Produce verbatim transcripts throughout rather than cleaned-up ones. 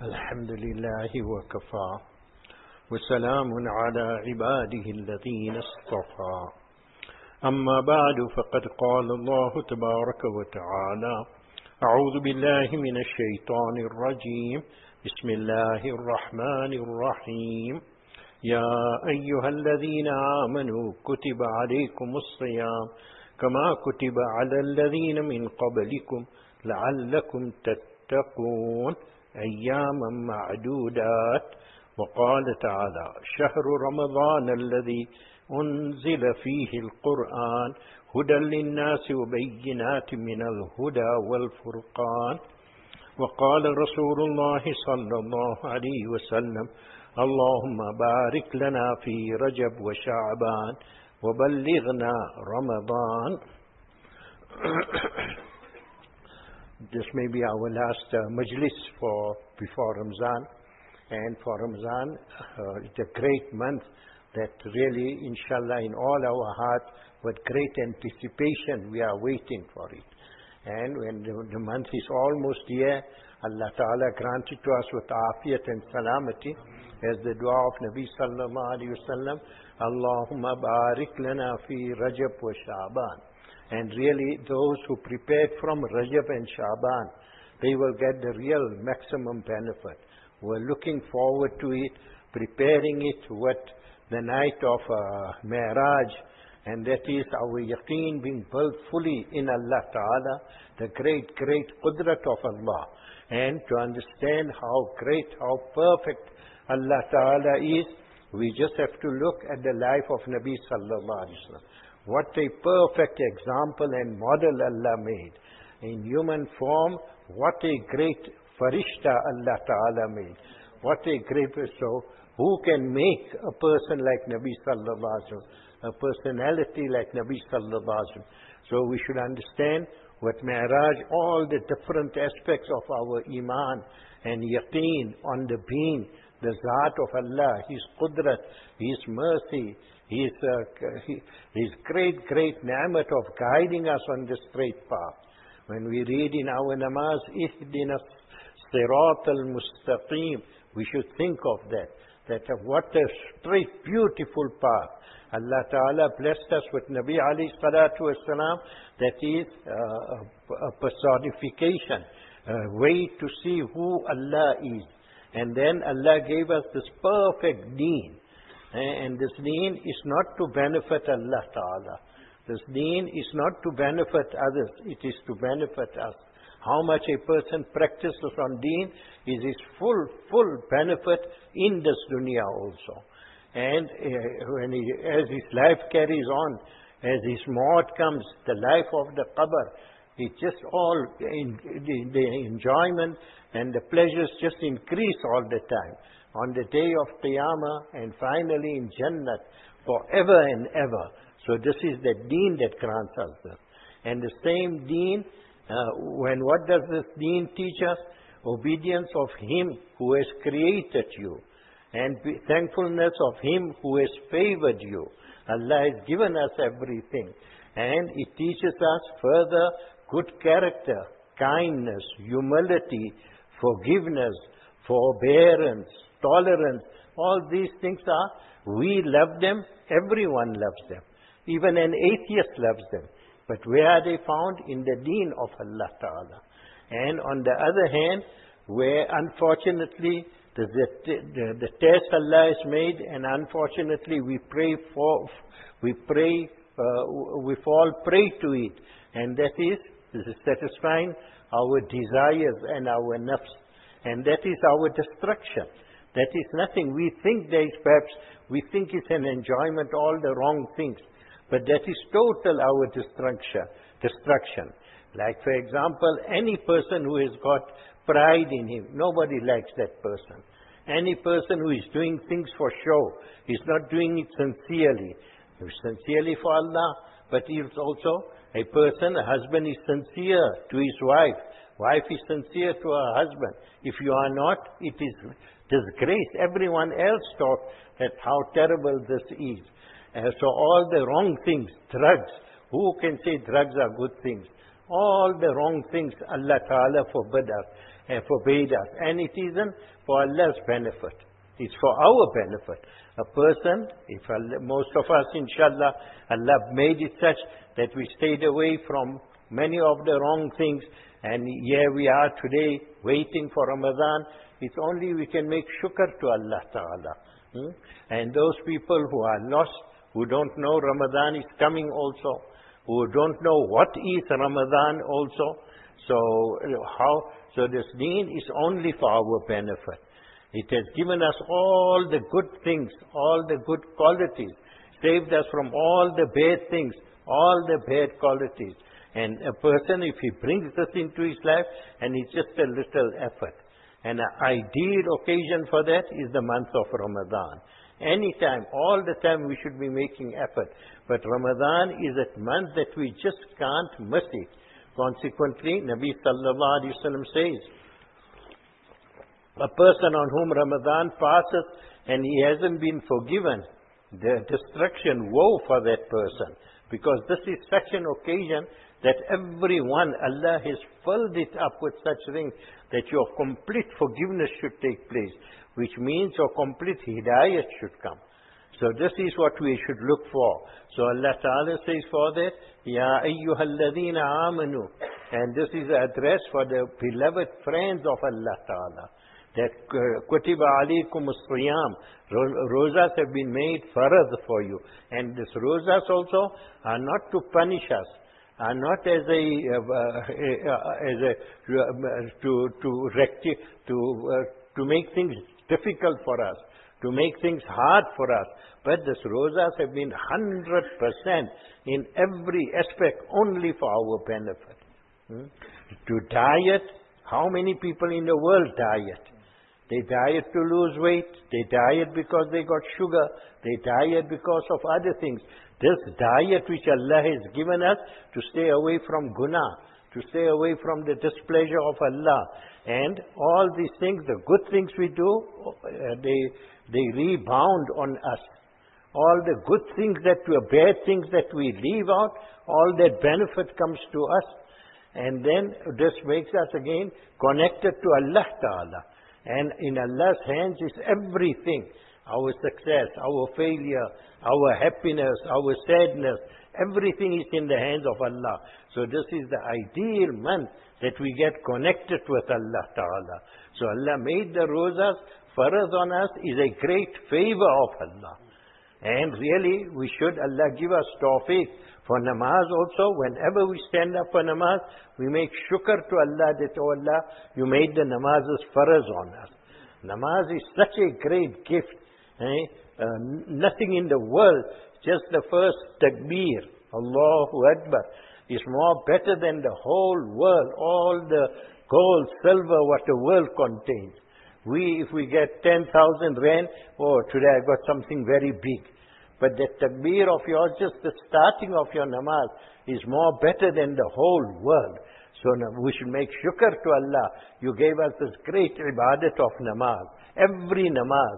الحمد لله وكفى وسلام على عباده الذين اصطفى أما بعد فقد قال الله تبارك وتعالى أعوذ بالله من الشيطان الرجيم بسم الله الرحمن الرحيم يا أيها الذين آمنوا كتب عليكم الصيام كما كتب على الذين من قبلكم لعلكم تتقون أياما معدودات. وقال تعالى شهر رمضان الذي أنزل فيه القرآن هدى للناس وبينات من الهدى والفرقان. وقال رسول الله صلى الله عليه وسلم اللهم بارك لنا في رجب وشعبان وبلغنا رمضان. This may be our last uh, majlis for before Ramzan, and for Ramzan uh, it's a great month that really, inshallah, in all our hearts, with great anticipation we are waiting for it. And when the, the month is almost here, Allah Ta'ala granted to us with afiyat and salamati, as the dua of Nabi Sallallahu Alaihi Wasallam, Allahumma barik lana fi Rajab wa Sha'ban. And really, those who prepared from Rajab and Sha'ban, they will get the real maximum benefit. We're looking forward to it, preparing it with the night of uh, Mi'raj, and that is our yaqeen being built fully in Allah Ta'ala, the great, great qudrat of Allah. And to understand how great, how perfect Allah Ta'ala is, we just have to look at the life of Nabi Sallallahu Alaihi Wasallam. What a perfect example and model Allah made. In human form, what a great farishta Allah Ta'ala made. What a great, so who can make a person like Nabi Sallallahu Alaihi Wasallam, a personality like Nabi Sallallahu Alaihi Wasallam. So we should understand with Mi'raj all the different aspects of our iman and yaqeen on the being, the Zat of Allah, His qudrat, His mercy, His, uh, His great, great ni'mat of guiding us on the straight path. When we read in our namaz, Ihdina Sirat al-Mustaqim, we should think of that. That uh, what a straight, beautiful path. Allah Ta'ala blessed us with Nabi alayhi salatu wasalam, that is uh, a personification, a way to see who Allah is. And then Allah gave us this perfect deen. And this deen is not to benefit Allah Ta'ala. This deen is not to benefit others. It is to benefit us. How much a person practices on deen is his full, full benefit in this dunya also. And uh, when he, as his life carries on, as his maut comes, the life of the qabr, it just all, in, the, the enjoyment and the pleasures just increase all the time. On the day of Qiyamah and finally in Jannat forever and ever. So this is the deen that grants us this. And the same deen, uh, when what does this deen teach us? Obedience of Him who has created you. And thankfulness of Him who has favored you. Allah has given us everything. And it teaches us further good character, kindness, humility, forgiveness, forbearance, tolerance. All these things are, we love them, everyone loves them. Even an atheist loves them. But where are they found? In the deen of Allah Ta'ala. And on the other hand, where unfortunately the, the, the, the test Allah has made, and unfortunately we pray for, we pray, uh, we fall prey to it. And that is, this is satisfying our desires and our nafs. And that is our destruction. That is nothing. We think there is perhaps, we think it's an enjoyment, all the wrong things. But that is total our destruction. destruction. Like for example, any person who has got pride in him, nobody likes that person. Any person who is doing things for show, is not doing it sincerely. Sincerely for Allah, but he is also a person, a husband is sincere to his wife. Wife is sincere to her husband. If you are not, it is disgrace. Everyone else talks that how terrible this is. Uh, so all the wrong things, drugs. Who can say drugs are good things? all the wrong things Allah Ta'ala forbid us and forbade us. And it isn't for Allah's benefit. It's for our benefit. A person, if Allah, most of us, inshallah, Allah made it such that we stayed away from many of the wrong things, and here we are today waiting for Ramadan. It's only we can make shukr to Allah Ta'ala. Hmm? And those people who are lost, who don't know Ramadan is coming also, who don't know what is Ramadan also, so how, so this deen is only for our benefit. It has given us all the good things, all the good qualities, saved us from all the bad things, all the bad qualities. And a person, if he brings this into his life, and it's just a little effort. And an ideal occasion for that is the month of Ramadan. Anytime, all the time we should be making effort. But Ramadan is a month that we just can't miss it. Consequently, Nabi Sallallahu Alaihi Wasallam says, a person on whom Ramadan passes and he hasn't been forgiven, the destruction, woe for that person. Because this is such an occasion that everyone, Allah has filled it up with such things that your complete forgiveness should take place, which means your complete hidayat should come. So this is what we should look for. So Allah Ta'ala says for that, Ya ayyuhalladhina amanu. And this is an address for the beloved friends of Allah Ta'ala. That kutiba alaykum as-siyam. Rosas have been made farad for you. And these rosas also are not to punish us, are not as a, uh, as a uh, to to recti to uh, to make things difficult for us, to make things hard for us. But these rosas have been one hundred percent in every aspect only for our benefit. Hmm? To diet, how many people in the world diet? They diet to lose weight, they diet because they got sugar, they diet because of other things. This diet which Allah has given us to stay away from guna, to stay away from the displeasure of Allah. And all these things, the good things we do, uh, they, they rebound on us. All the good things that we, bad things that we leave out, all that benefit comes to us. And then this makes us again connected to Allah Ta'ala. And in Allah's hands is everything. Our success, our failure, our happiness, our sadness, everything is in the hands of Allah. So this is the ideal month that we get connected with Allah Ta'ala. So Allah made the rosas, farad on us is a great favor of Allah. And really, we should, Allah give us tawfiq. For namaz also, whenever we stand up for namaz, we make shukr to Allah that, oh Allah, you made the namaz's faraz on us. Namaz is such a great gift. Eh? Uh, nothing in the world, just the first takbir, Allahu Akbar, is more better than the whole world, all the gold, silver, what the world contains. We, if we get ten thousand rand, oh, today I got something very big. But the takbir of yours, just the starting of your namaz, is more better than the whole world. So we should make shukr to Allah. You gave us this great ibadat of namaz. Every namaz,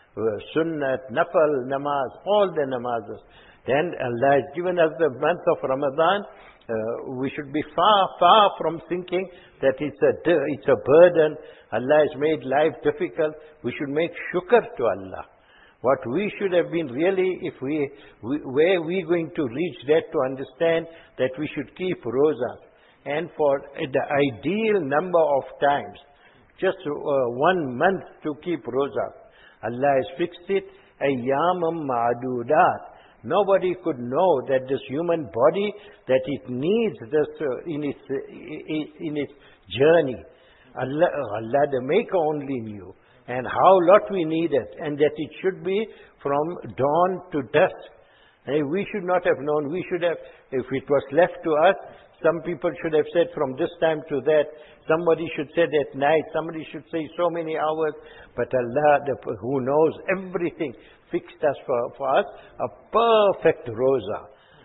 sunnat, nafal, namaz, all the namazes. Then Allah has given us the month of Ramadan. Uh, we should be far, far from thinking that it's a, it's a burden. Allah has made life difficult. We should make shukr to Allah. What we should have been really, if we, we where we going to reach that to understand that we should keep rosas. And for the ideal number of times, just uh, one month to keep rosas. Allah has fixed it, ayyamam ma'adudat. Nobody could know that this human body, that it needs this uh, in its uh, in its journey. Allah, Allah the Maker only knew. And how lot we need it, and that it should be from dawn to dusk. And we should not have known. We should have, if it was left to us, some people should have said from this time to that. Somebody should say at night. Somebody should say so many hours. But Allah, the, who knows everything, fixed us for, for us a perfect rosa.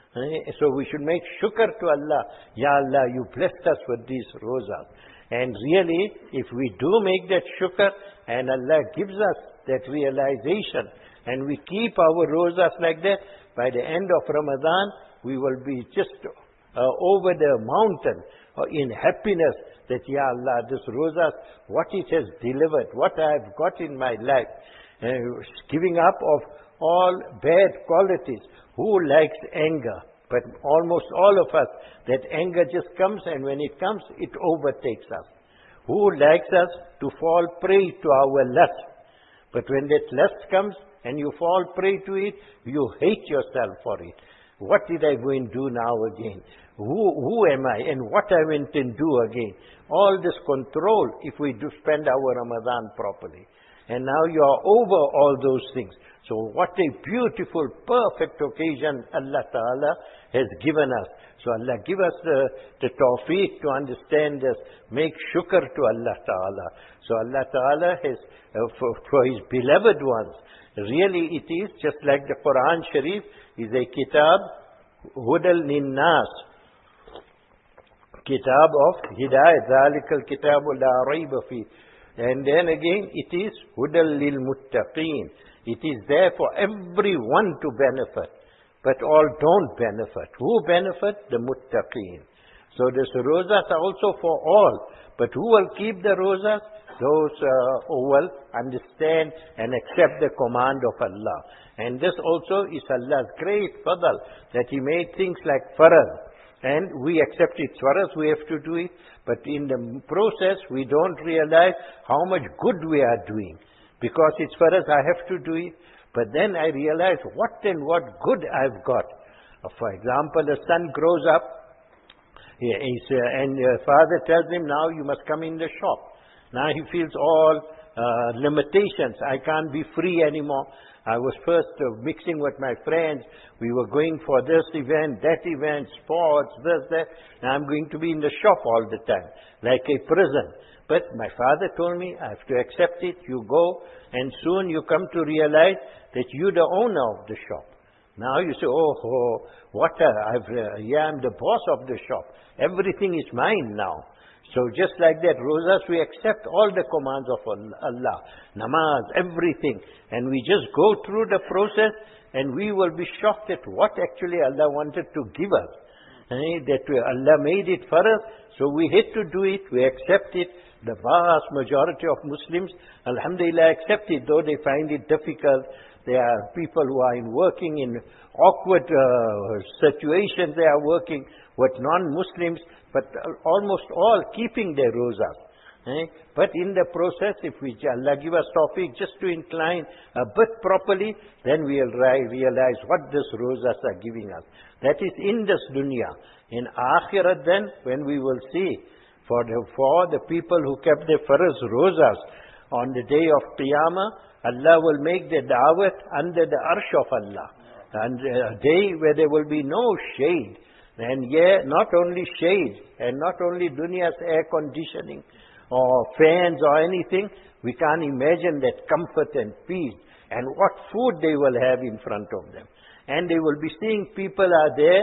So we should make shukr to Allah. Ya Allah, you blessed us with these rosas. And really, if we do make that shukr, and Allah gives us that realization, and we keep our rosas like that, by the end of Ramadan, we will be just uh, over the mountain uh, in happiness that, Ya Allah, this rosas, what it has delivered, what I have got in my life, uh, giving up of all bad qualities. Who likes anger? But almost all of us, that anger just comes, and when it comes, it overtakes us. Who likes us to fall prey to our lust? But when that lust comes and you fall prey to it, you hate yourself for it. What did I go and do now again? Who, who am I and what I went and do again? All this control, if we do spend our Ramadan properly. And now you are over all those things. So what a beautiful, perfect occasion Allah Ta'ala has given us. So Allah give us the, the tawfiq to understand this. Make shukr to Allah Ta'ala. So Allah Ta'ala has, uh, for, for His beloved ones, really it is just like the Quran Sharif is a kitab, hudal linnas. Kitab of Hidayat, Zalikal Kitabu la rayba fi. And then again, it is Hudal lil Muttaqeen. It is there for everyone to benefit. But all don't benefit. Who benefit? The Muttaqeen. So this rosas are also for all. But who will keep the rosas? Those uh, who will understand and accept the command of Allah. And this also is Allah's great fadl, that He made things like farad. And we accept it. For us, we have to do it. But in the process, we don't realize how much good we are doing. Because it's for us, I have to do it. But then I realize what and what good I've got. Uh, for example, a son grows up, he, he's, uh, and uh, father tells him, now you must come in the shop. Now he feels all uh, limitations. I can't be free anymore. I was first uh, mixing with my friends. We were going for this event, that event, sports, this, that. Now I'm going to be in the shop all the time, like a prison. But my father told me, I have to accept it. You go, and soon you come to realize that you're the owner of the shop. Now you say, oh, oh what a, I've, uh, yeah, I'm the boss of the shop. Everything is mine now. So just like that, rosas, we accept all the commands of Allah, namaz, everything. And we just go through the process, and we will be shocked at what actually Allah wanted to give us. Eh, that Allah made it for us, so we had to do it, we accept it. The vast majority of Muslims, alhamdulillah, accept it, though they find it difficult. There are people who are in working in awkward uh, situations, they are working with non-Muslims, but almost all keeping their rosas. Eh? But in the process, if we, Allah give us tawfiq just to incline a bit properly, then we will realize what this rosas are giving us. That is in this dunya. In akhirat then, when we will see, for the, for the people who kept their farz rosas, on the day of Qiyamah, Allah will make the da'wat under the arsh of Allah. And a day where there will be no shade. And yeah, not only shade, and not only dunya's air conditioning, or fans or anything, we can't imagine that comfort and peace, and what food they will have in front of them. And they will be seeing people are there,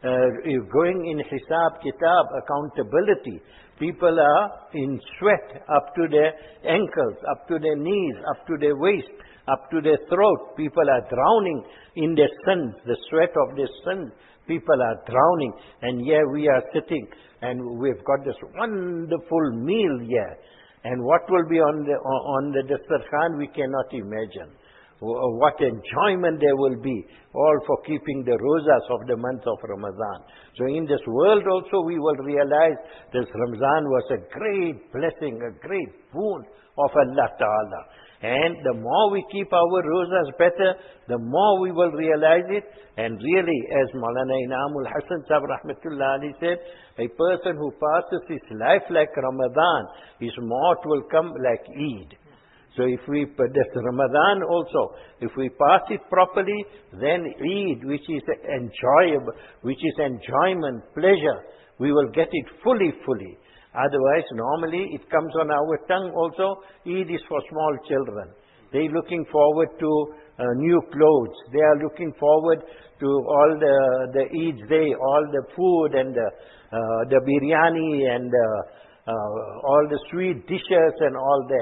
uh, going in hisab, kitab, accountability. People are in sweat up to their ankles, up to their knees, up to their waist, up to their throat. People are drowning in their sins, the sweat of their sins. People are drowning, and here we are sitting, and we've got this wonderful meal here. And what will be on the on the dastarkhan, we cannot imagine. What enjoyment there will be, all for keeping the rosas of the month of Ramadan. So in this world also we will realize this Ramadan was a great blessing, a great boon of Allah Ta'ala. And the more we keep our rosas better, the more we will realize it. And really, as Maulana Inamul Hasan Sahib Rahmatullah Ali said, a person who passes his life like Ramadan, his maut will come like Eid. So if we, this Ramadan also, if we pass it properly, then Eid, which is enjoyable, which is enjoyment, pleasure, we will get it fully, fully. Otherwise, normally it comes on our tongue also. Eid is for small children. They are looking forward to uh, new clothes. They are looking forward to all the the Eid day, all the food and the, uh, the biryani and uh, uh, all the sweet dishes and all that.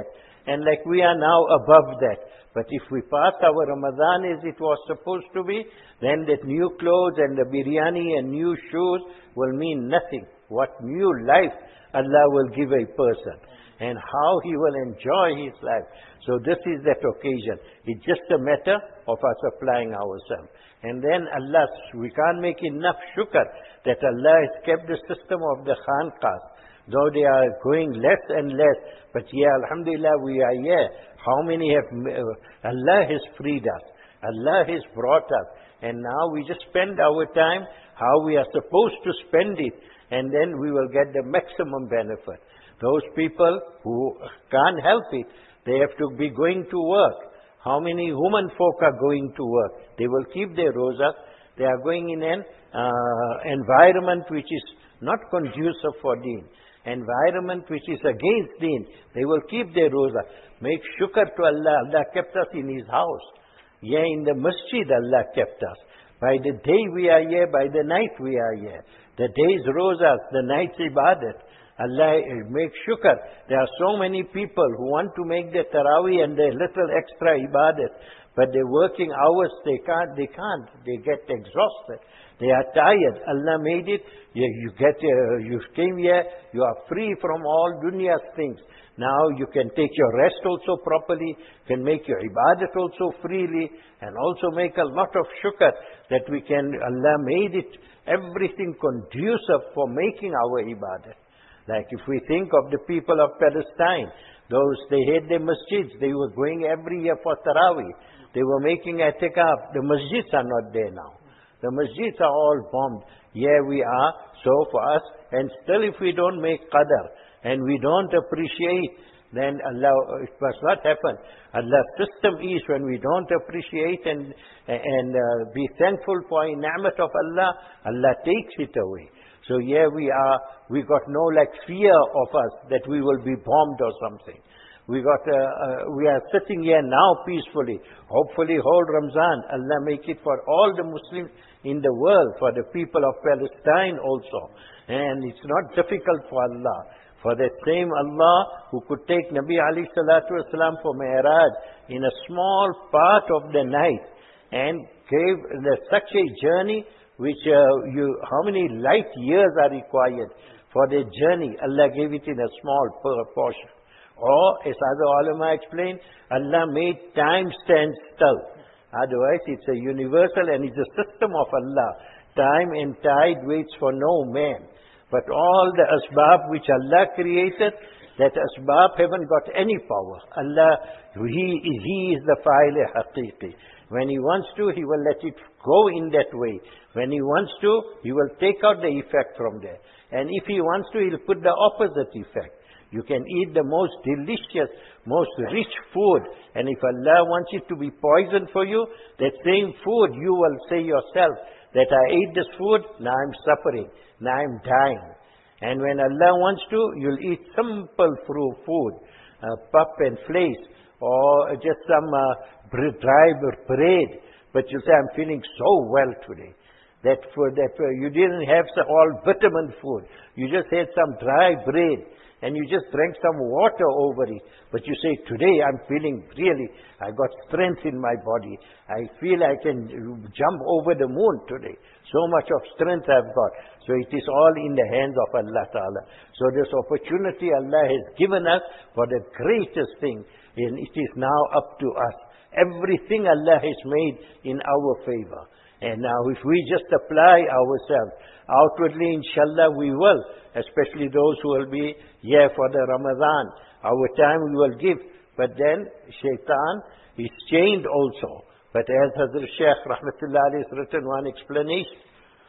And like we are now above that. But if we pass our Ramadan as it was supposed to be, then that new clothes and the biryani and new shoes will mean nothing. What new life Allah will give a person, and how he will enjoy his life. So this is that occasion. It's just a matter of us applying ourselves. And then Allah, we can't make enough shukr that Allah has kept the system of the khanqahs. Though they are going less and less, but yeah, alhamdulillah, we are here. How many have, uh, Allah has freed us. Allah has brought us. And now we just spend our time how we are supposed to spend it. And then we will get the maximum benefit. Those people who can't help it, they have to be going to work. How many women folk are going to work? They will keep their rosas. They are going in an uh, environment which is not conducive for deen. Environment which is against deen. They will keep their rosa. Make shukr to Allah. Allah kept us in His house. Yeah, in the masjid Allah kept us. By the day we are here, by the night we are here. The day's rosas, the night's ibadat. Allah make shukr. There are so many people who want to make their tarawih and their little extra ibadat, but their working hours, they can't, they can't. They get exhausted. They are tired. Allah made it. You, you get, uh, you came here, you are free from all dunya's things. Now you can take your rest also properly, can make your ibadat also freely, and also make a lot of shukr that we can, Allah made it, everything conducive for making our ibadat. Like if we think of the people of Palestine, those, they had their masjids, they were going every year for Taraweeh. They were making atikaf. The masjids are not there now. The masjids are all bombed. Here we are, so for us, and still if we don't make qadr, and we don't appreciate, then Allah, it must not happen. Allah's system is when we don't appreciate and, and uh, be thankful for a ni'mat of Allah, Allah takes it away. So here we are, we got no like fear of us that we will be bombed or something. We got, uh, uh, we are sitting here now peacefully. Hopefully whole Ramzan, Allah make it for all the Muslims in the world, for the people of Palestine also. And it's not difficult for Allah. For that same Allah who could take Nabi alayhi salatu wasalam for Mi'raj in a small part of the night and gave the, such a journey which uh, you, how many light years are required for the journey? Allah gave it in a small portion. Or, as other ulama explained, Allah made time stand still. Otherwise, it's a universal and it's a system of Allah. Time and tide waits for no man. But all the asbab which Allah created, that asbab haven't got any power. Allah, He, he is the fa'il haqiqi. When He wants to, He will let it go in that way. When He wants to, He will take out the effect from there. And if He wants to, He'll put the opposite effect. You can eat the most delicious, most rich food. And if Allah wants it to be poison for you, that same food you will say yourself, that I ate this food, now I'm suffering, now I'm dying. And when Allah wants to, you'll eat simple food, uh, pup and flesh, or just some uh, dry bread. But you'll say, I'm feeling so well today. That for that uh, you didn't have some, all vitamin food. You just had some dry bread. And you just drank some water over it. But you say, today I'm feeling really, I got strength in my body. I feel I can jump over the moon today. So much of strength I've got. So it is all in the hands of Allah Ta'ala. So this opportunity Allah has given us for the greatest thing. And it is now up to us. Everything Allah has made in our favor. And now if we just apply ourselves, outwardly inshallah we will, especially those who will be here for the Ramadan, our time we will give. But then shaitan is chained also. But as Hazrat Shaykh Rahmatullah alayhi has written one explanation,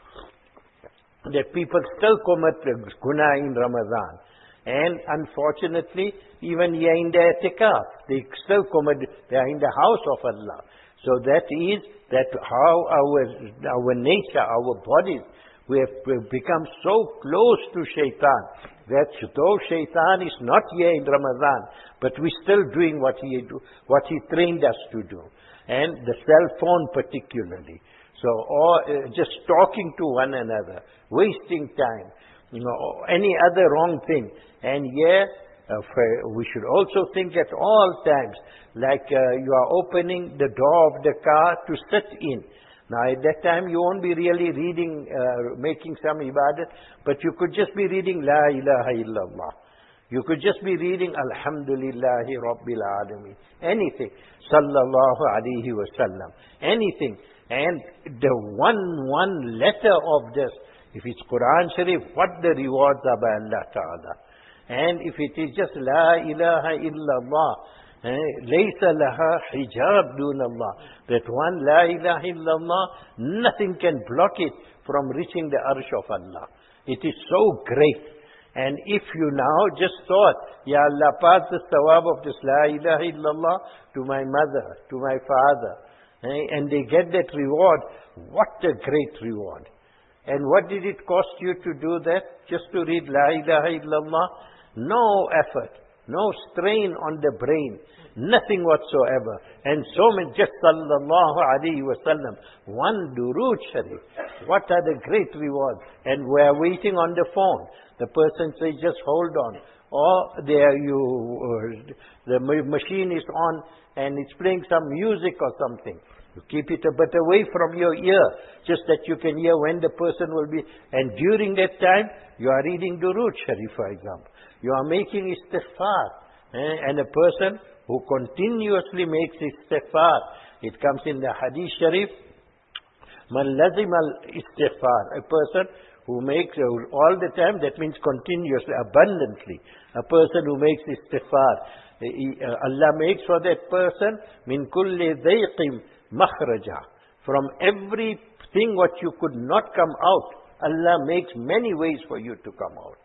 that people still commit guna in Ramadan. And unfortunately, even here in the itikaf, they still commit, they are in the house of Allah. So that is that how our our nature, our bodies, we have become so close to shaitan that though shaitan is not here in Ramadan, but we're still doing what he do, what he trained us to do, and the cell phone particularly. So, or uh, just talking to one another, wasting time, you know, any other wrong thing. And here, Uh, for, we should also think at all times, like uh, you are opening the door of the car to sit in. Now at that time you won't be really reading, uh, making some ibadat, but you could just be reading La ilaha illallah. You could just be reading Alhamdulillahi Rabbil Alameen. Anything. Sallallahu alayhi wa sallam. Anything. And the one, one letter of this, if it's Quran Sharif, what the rewards are by Allah Ta'ala. And if it is just La ilaha illallah, Laysa laha hijab dun Allah. That one La ilaha illallah, nothing can block it from reaching the arsh of Allah. It is so great. And if you now just thought, Ya Allah, pass the thawab of this La ilaha illallah to my mother, to my father, and they get that reward, what a great reward. And what did it cost you to do that? Just to read La ilaha illallah? No effort, no strain on the brain, nothing whatsoever. And so many, just sallallahu alayhi wa sallam, one durood sharif. What are the great rewards? And we are waiting on the phone. The person says, just hold on. Or there you, uh, the machine is on and it's playing some music or something. You keep it a bit away from your ear, just that you can hear when the person will be. And during that time, you are reading Durood Sharif, for example. You are making istighfar. Eh? And a person who continuously makes istighfar, it comes in the Hadith Sharif, Man lazim al-istighfar. A person who makes uh, all the time, that means continuously, abundantly. A person who makes istighfar. Uh, Allah makes for that person, min kulli dhayqim makhraja. From everything what you could not come out, Allah makes many ways for you to come out.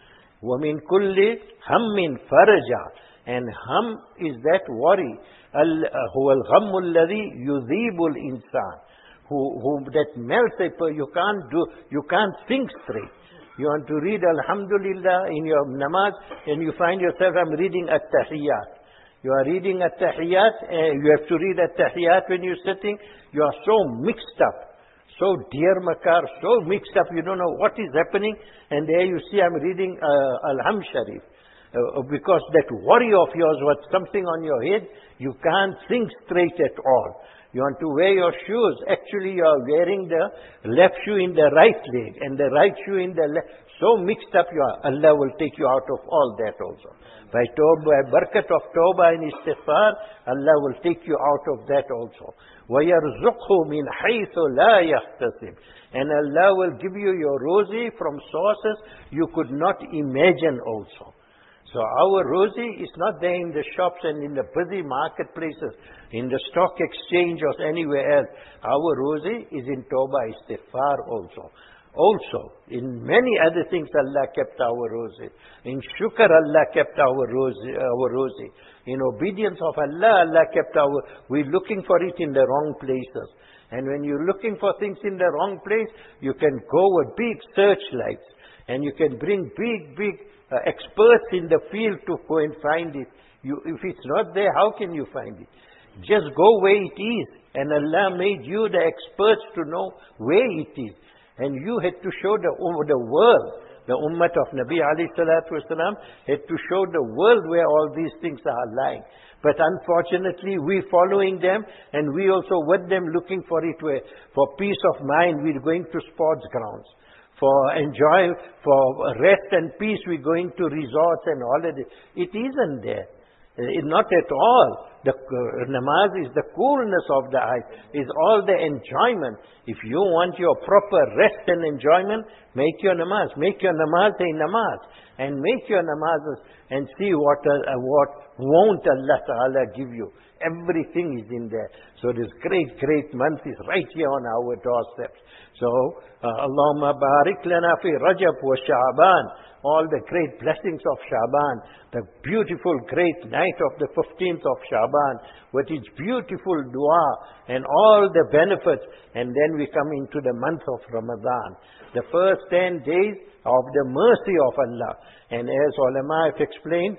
وَمِن كُلِّ هَمٍّ فَرَجًا. And hum is that worry. هُوَ الْغَمُّ الَّذِي يُذِيبُ الْإِنسَانِ. Who, who that melts a person. You can't do, you can't think straight. You want to read Alhamdulillah in your namaz, and you find yourself, I'm reading At-Tahiyyat. You are reading At-Tahiyyat, and you have to read At-Tahiyyat when you're sitting. You are so mixed up. So dear Makar, so mixed up, you don't know what is happening. And there you see I'm reading uh, Al-Ham Sharif. Uh, because that worry of yours, what's something on your head, you can't think straight at all. You want to wear your shoes. Actually, you are wearing the left shoe in the right leg and the right shoe in the left. So mixed up you are. Allah will take you out of all that also. By tawbah, by barakat of tawbah and istighfar, Allah will take you out of that also. وَيَرْزُقْهُ مِنْ حَيْثُ لَا يَحْتَسِبْ. And Allah will give you your rosy from sources you could not imagine also. So our rosy is not there in the shops and in the busy marketplaces, in the stock exchange or anywhere else. Our rosy is in Tawbah Istighfar also. Also, in many other things Allah kept our rosy. In Shukr Allah kept our rosy. Our rosy. In obedience of Allah, Allah kept our... We're looking for it in the wrong places. And when you're looking for things in the wrong place, you can go with big searchlights. And you can bring big, big... Uh, experts in the field to go and find it. You, if it's not there, how can you find it? Just go where it is. And Allah made you the experts to know where it is. And you had to show the, the world, the ummah of Nabi alayhi salatu wasalam, had to show the world where all these things are lying. But unfortunately, we following them, and we also with them looking for it, where, for peace of mind, we're going to sports grounds. For enjoy, for rest and peace, we're going to resorts and holidays. It isn't there. It, not at all. The uh, namaz is the coolness of the eyes, is all the enjoyment. If you want your proper rest and enjoyment, make your namaz. Make your namaz a namaz. And make your namazes and see what, uh, what won't Allah Ta'ala give you. Everything is in there. So this great, great month is right here on our doorsteps. So, uh, Allahumma barik lana fi Rajab wa Sha'ban. All the great blessings of Sha'ban. The beautiful great night of the fifteenth of Sha'ban. With its beautiful dua and all the benefits. And then we come into the month of Ramadan. The first ten days of the mercy of Allah. And as ulama have explained,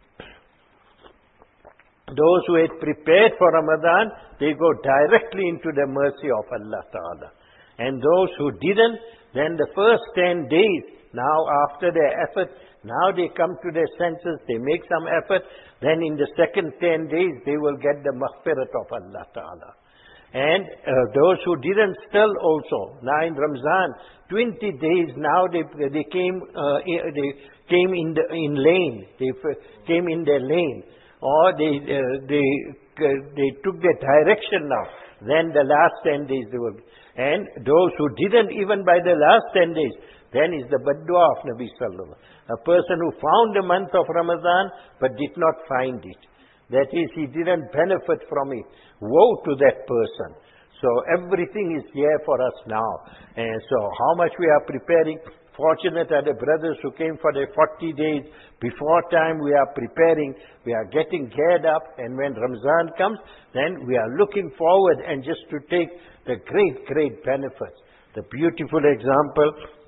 those who had prepared for Ramadan, they go directly into the mercy of Allah Ta'ala. And those who didn't, then the first ten days, Now after their effort, now they come to their senses, they make some effort, then in the second ten days they will get the maghfirat of Allah Ta'ala. And uh, those who didn't still also, now in Ramzan, twenty days now they they came uh, they came in the in lane, they came in their lane, or they uh, they uh, they took their direction now. Then the last ten days they will, and those who didn't even by the last ten days, then is the bad-dua of Nabi Sallallahu Alaihi Wasallam. A person who found the month of Ramadan but did not find it. That is, he didn't benefit from it. Woe to that person. So everything is here for us now. And so how much we are preparing. Fortunate are the brothers who came for their forty days. Before time we are preparing. We are getting geared up. And when Ramzan comes, then we are looking forward and just to take the great, great benefits. The beautiful example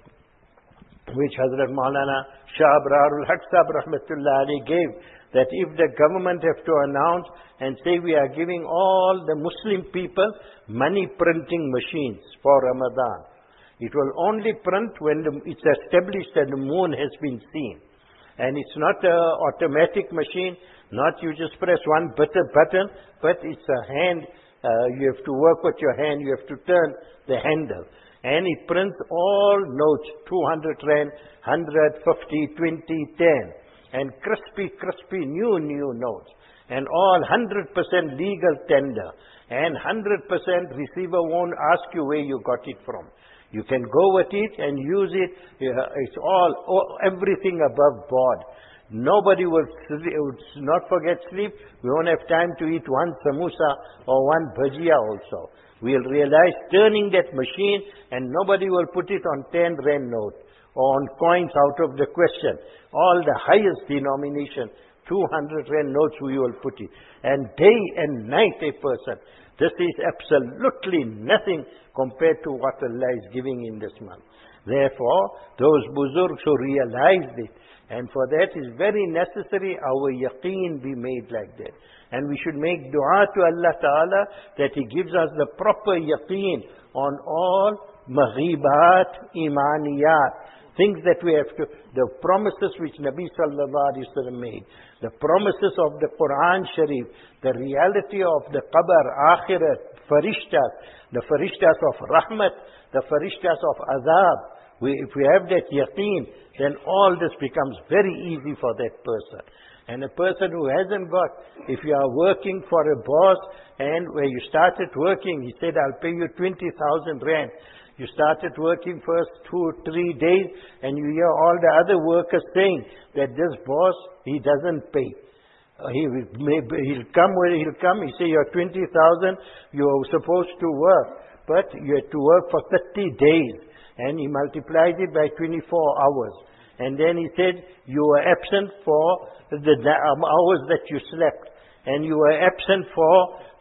which Hazrat Maulana Shah Abrarul Haq Sahib Rahmatullah Ali gave, that if the government have to announce and say we are giving all the Muslim people money printing machines for Ramadan, it will only print when the, it's established that the moon has been seen. And it's not an automatic machine, not you just press one button, button but it's a hand, uh, you have to work with your hand, you have to turn the handle. And it prints all notes, two hundred rand, one hundred, fifty, twenty, ten. And crispy, crispy, new, new notes. And all one hundred percent legal tender. And one hundred percent receiver won't ask you where you got it from. You can go with it and use it. It's all, everything above board. Nobody will, would not forget sleep. We won't have time to eat one samosa or one bhajia also. We'll realize turning that machine, and nobody will put it on ten rand note or on coins out of the question. All the highest denomination, two hundred rand notes we will put it. And day and night a person. This is absolutely nothing compared to what Allah is giving in this month. Therefore, those buzurgs who realized it, and for that is very necessary our yaqeen be made like that. And we should make dua to Allah Ta'ala that He gives us the proper yaqeen on all maghibat, imaniyat, things that we have to, the promises which Nabi Sallallahu Alaihi Wasallam made, the promises of the Quran Sharif, the reality of the qabr, akhirat, farishtas, the farishtas of rahmat, the farishtas of azab. We, if we have that yaqeen, then all this becomes very easy for that person. And a person who hasn't got, if you are working for a boss, and where you started working, he said, I'll pay you twenty thousand rand. You started working first two, three days, and you hear all the other workers saying that this boss, he doesn't pay. Uh, he will, maybe he'll come where he'll come, he say, you're twenty thousand, you're supposed to work, but you have to work for thirty days. And he multiplies it by twenty-four hours. And then he said, you were absent for the hours that you slept. And you were absent for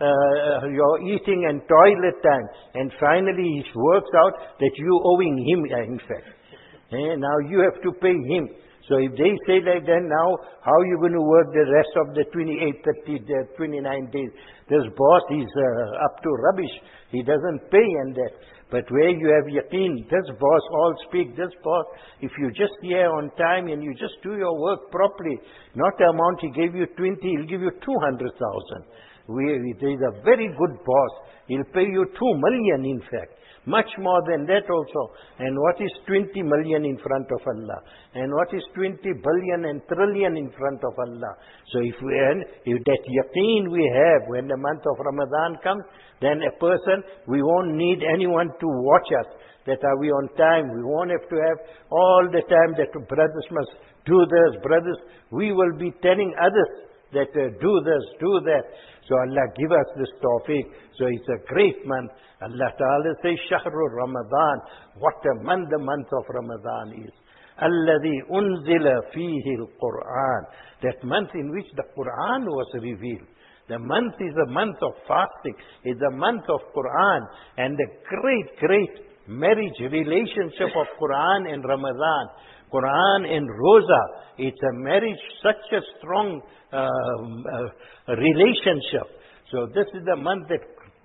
uh, your eating and toilet time. And finally he works out that you owing him, in fact. And now you have to pay him. So if they say like that, now how are you going to work the rest of the twenty-eight, thirty, twenty-nine days? This boss is uh, up to rubbish. He doesn't pay and that. But where you have yaqeen, this boss all speak, this boss, if you just here on time and you just do your work properly, not the amount he gave you twenty, he'll give you two hundred thousand. There is a very good boss. He'll pay you two million in fact. Much more than that also. And what is twenty million in front of Allah? And what is twenty billion and trillion in front of Allah? So if we if that yaqeen we have when the month of Ramadan comes, then a person, we won't need anyone to watch us. That are we on time? We won't have to have all the time that brothers must do this, brothers. We will be telling others that uh, do this, do that. So Allah give us this tawfiq. So it's a great month. Allah Ta'ala says, Shahrul Ramadan. What a month the month of Ramadan is. Alladhi unzila fihi al-Quran. That month in which the Quran was revealed. The month is a month of fasting. It's a month of Quran. And the great, great marriage relationship of Quran and Ramadan. Quran and Roza. It's a marriage, such a strong uh, uh, relationship. So this is the month that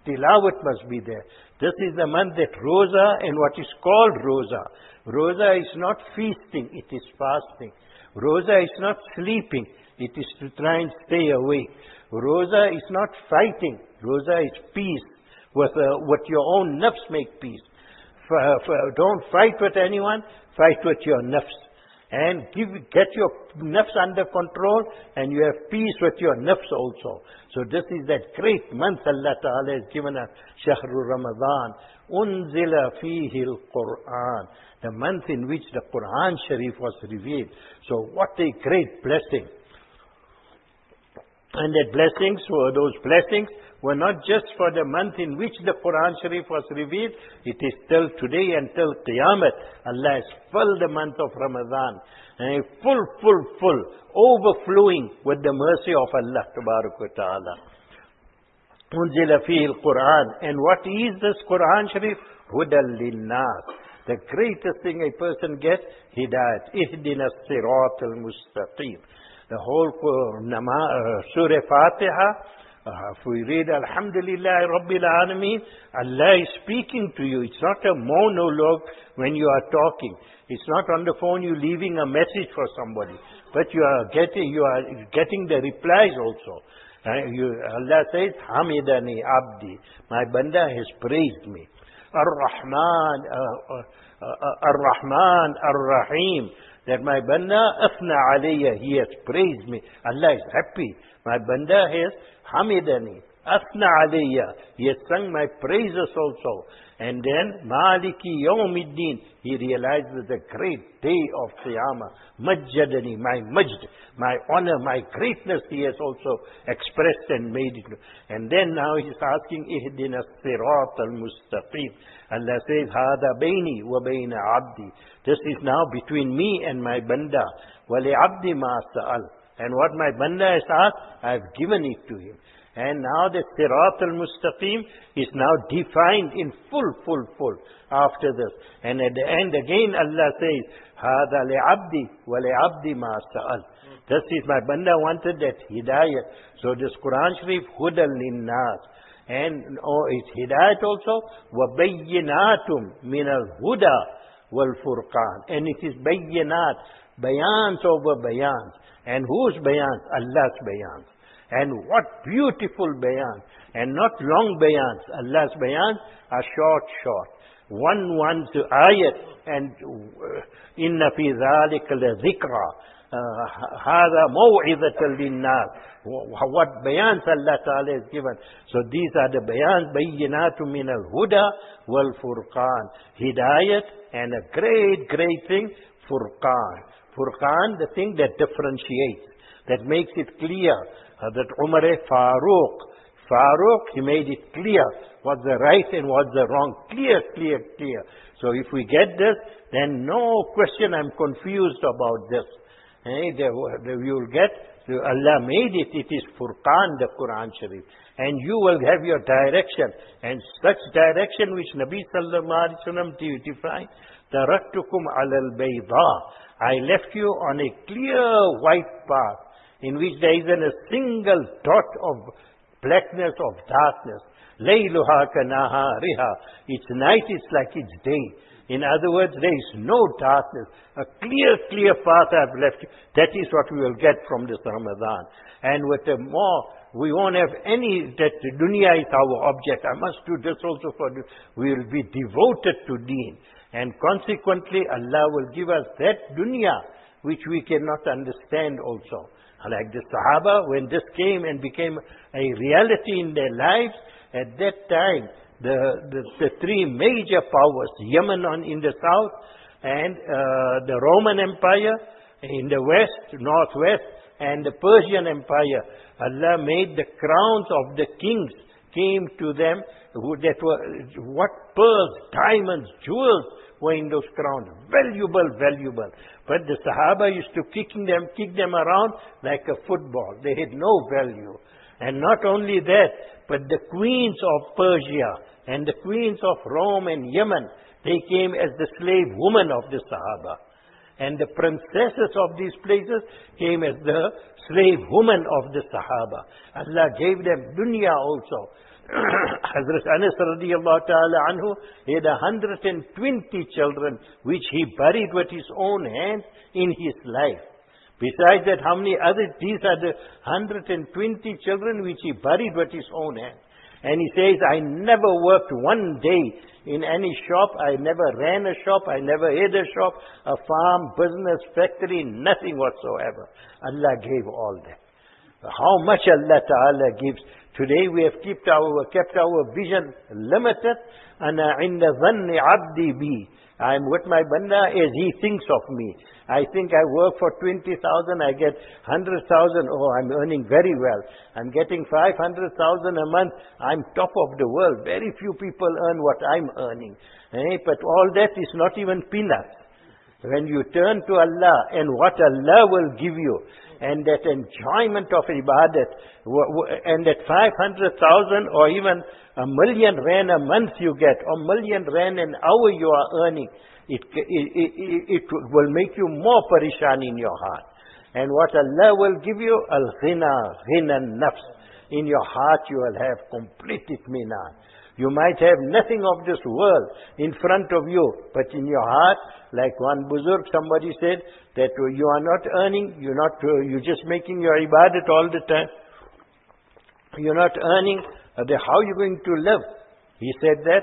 tilawat must be there. This is the month that Roza and what is called Roza. Roza is not feasting, it is fasting. Roza is not sleeping, it is to try and stay awake. Roza is not fighting, Roza is peace. With, uh, with your own nafs make peace. For, for, don't fight with anyone, fight with your nafs. And give, get your nafs under control, and you have peace with your nafs also. So this is that great month Allah Ta'ala has given us, Shahrul Ramadan. Unzila fihi al-Quran. The month in which the Quran Sharif was revealed. So what a great blessing. And that blessings were, those blessings were not just for the month in which the Quran Sharif was revealed. It is till today, until Qiyamah. Allah has filled the month of Ramadan. And full, full, full, overflowing with the mercy of Allah Tabarak wa Ta'ala. Unzila fihi al-Quran. And what is this Quran Sharif? Hudan lin-nas. The greatest thing a person gets, Hidayat. Ihdina as-sirat al-mustaqim. The whole uh, Surah Fatiha, uh, if we read Alhamdulillah Rabbil Alameen, Allah is speaking to you. It's not a monologue when you are talking. It's not on the phone you leaving a message for somebody. But you are getting, you are getting the replies also. Uh, you, Allah says, Hamidani Abdi. My Banda has praised me. Ar-Rahman, uh, uh, uh, Ar-Rahman, Ar-Rahim. That my Banda, Afna Alayya, he has praised me. Allah is happy. My Banda has Hamidani, Afna Alayya. He has sung my praises also. And then, Maliki Yawmiddin, he realizes the great day of Qiyamah. Majjadani, my majd, my honor, my greatness, he has also expressed and made it. And then now he is asking, Ihdina as-sirat al-mustaqim. Allah says, Hada bayni wa bayna abdi. This is now between me and my Banda. Wali abdi ma sa'al. And what my Banda has asked, I have given it to him. And now the Sirat al-Mustaqim is now defined in full, full, full after this. And at the end again Allah says, Hada li'abdi wa li'abdi ma sa'al. This is my Banda wanted that Hidayat. So this Quran Sharif, Hudan lin-nas. And oh, it's Hidayat also, وَبَيِّنَاتُمْ مِنَ الْهُدَى وَالْفُرْقَانِ. And it is Bayyinat, bayans over bayans. And whose bayans? Allah's bayans. And what beautiful bayans. And not long bayans. Allah's bayans are short, short. One, one to ayat. And إِنَّ فِي ذَلِكَ لَذِكْرًا. هذا موعظة للناس. What bayans Allah Ta'ala has given. So these are the bayans. بينات من الهدى والفرقان. Hidayat and a great, great thing, Furqan. Furqan, the thing that differentiates, that makes it clear. Uh, that Umar Farooq, Farooq, he made it clear what's the right and what's the wrong. Clear, clear, clear. So if we get this, then no question I'm confused about this. Eh, the, the, you will get, Allah made it, it is Furqan, the Quran Sharif. And you will have your direction. And such direction which Nabi Sallallahu Alaihi Wasallam defined, Taraktukum alal bayda. I left you on a clear white path, in which there isn't a single dot of blackness, of darkness. Layluha kanahariha. Its night is like its day. In other words, there is no darkness. A clear, clear path I have left you. That is what we will get from this Ramadan. And with a more, we won't have any, that dunya is our object. I must do this also for this. We will be devoted to deen. And consequently, Allah will give us that dunya, which we cannot understand also. Like the Sahaba, when this came and became a reality in their lives, at that time, the, the, the three major powers, Yemen on, in the south, and uh, the Roman Empire in the west, northwest, and the Persian Empire, Allah made the crowns of the kings came to them, who, that were, what pearls, diamonds, jewels were in those crowns. Valuable, valuable. But the Sahaba used to kicking them, kick them around like a football. They had no value. And not only that, but the queens of Persia and the queens of Rome and Yemen, they came as the slave women of the Sahaba. And the princesses of these places came as the slave women of the Sahaba. Allah gave them dunya also. Hazrat Anas radiallahu ta'ala anhu, he had one hundred twenty children which he buried with his own hands in his life. Besides that, how many others? These are the one hundred twenty children which he buried with his own hands. And he says, I never worked one day in any shop. I never ran a shop. I never had a shop, a farm, business, factory, nothing whatsoever. Allah gave all that. How much Allah Ta'ala gives. Today we have kept our, kept our vision limited. Ana inda dhanni abdi bi. I am with my banda as he thinks of me. I think I work for twenty thousand, I get one hundred thousand. Oh, I'm earning very well. I'm getting five hundred thousand a month. I'm top of the world. Very few people earn what I'm earning. Eh? But all that is not even peanuts. When you turn to Allah and what Allah will give you, and that enjoyment of ibadat, and that five hundred thousand or even a million rand a month you get, or million rand an hour you are earning, it, it, it, it will make you more parishan in your heart. And what Allah will give you, al-ghina, ghina nafs. In your heart you will have complete itminan. You might have nothing of this world in front of you, but in your heart, like one buzurg, somebody said, that you are not earning, you're not, you're just making your ibadat all the time. You're not earning, uh, the, how are you going to live? He said that,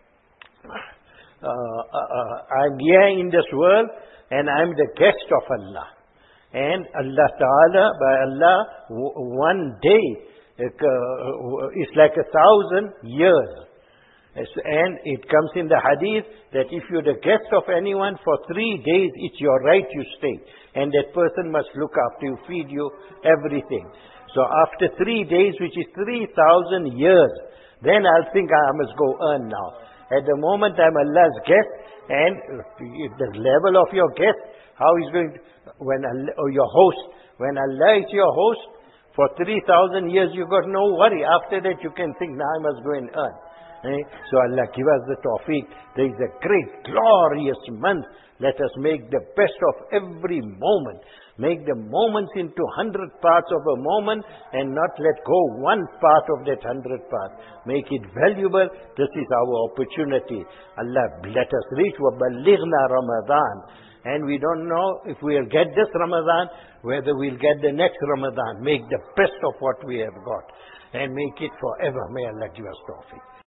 uh, uh, uh, I'm here in this world, and I'm the guest of Allah. And Allah Ta'ala, by Allah, w one day, Uh, it's like a thousand years. And it comes in the hadith that if you're the guest of anyone for three days, it's your right you stay. And that person must look after you, feed you, everything. So after three days, which is three thousand years, then I'll think I must go earn now. At the moment I'm Allah's guest, and the level of your guest, how is going to, when Allah, or your host, when Allah is your host, for three thousand years you got no worry. After that you can think, now I must go and earn. Eh? So Allah give us the tawfiq. There is a great, glorious month. Let us make the best of every moment. Make the moments into hundred parts of a moment and not let go one part of that hundred parts. Make it valuable. This is our opportunity. Allah let us reach وَبَلِّغْنَا Ramadan. And we don't know if we'll get this Ramadan, whether we'll get the next Ramadan. Make the best of what we have got. And make it forever. May Allah give us tawfiq.